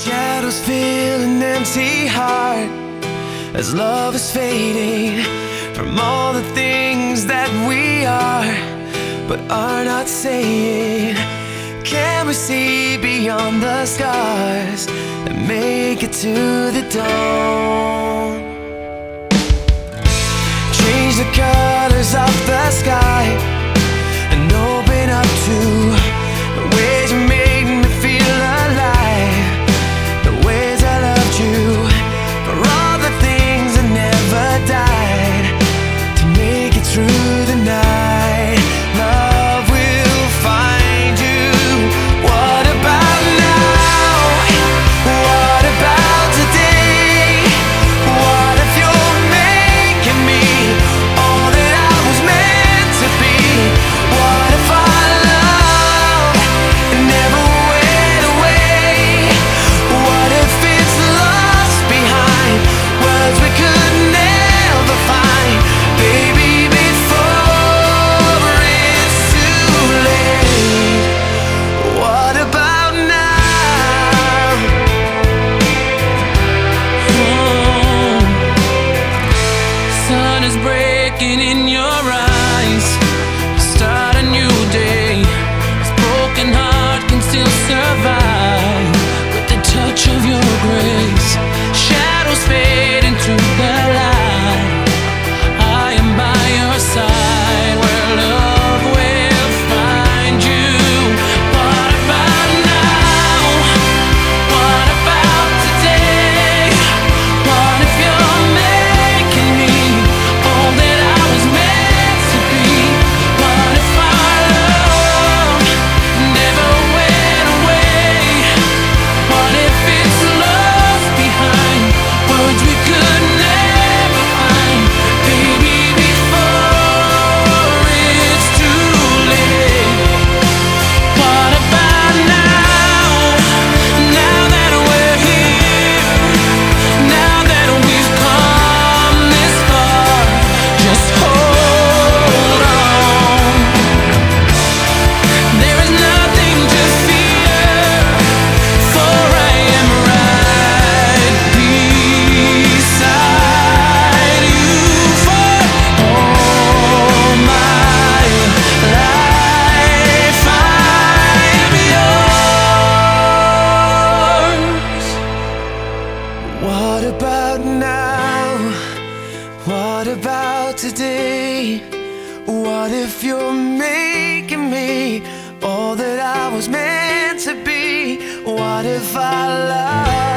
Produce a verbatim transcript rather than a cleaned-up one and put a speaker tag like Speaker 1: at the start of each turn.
Speaker 1: Shadows fill an empty heart as love is fading from all the things that we are but are not saying. Can we see beyond the scars and make it to the dawn? Change the colors of the sky and open up to the ways you made me feel alive, the ways I loved you, for all the things that never died, to make it through the night. Love will find you. What about now? What about today? What if you're making me all that I was meant to be? What if our love never went away? What if it's lost behind words we could never find? Baby, before it's too late. What about now?
Speaker 2: Oh, sun is breaking in your eyes. Start a new day. This broken heart can still survive with the touch of your grace. Shadows fade into the light. I am by your side where love will find you. What about now? What about today? What if you're making me all that I was meant to be? What if our love never went away? What if it's lost behind words we could never find? Baby, before it's too late. What about now? Now that we're here, now that we've come this far, just hold on. There is nothing to fear, for I am right beside you for all my life. I'm yours.
Speaker 1: What about now? What about today? What if you're making me all that I was meant to be? What if I love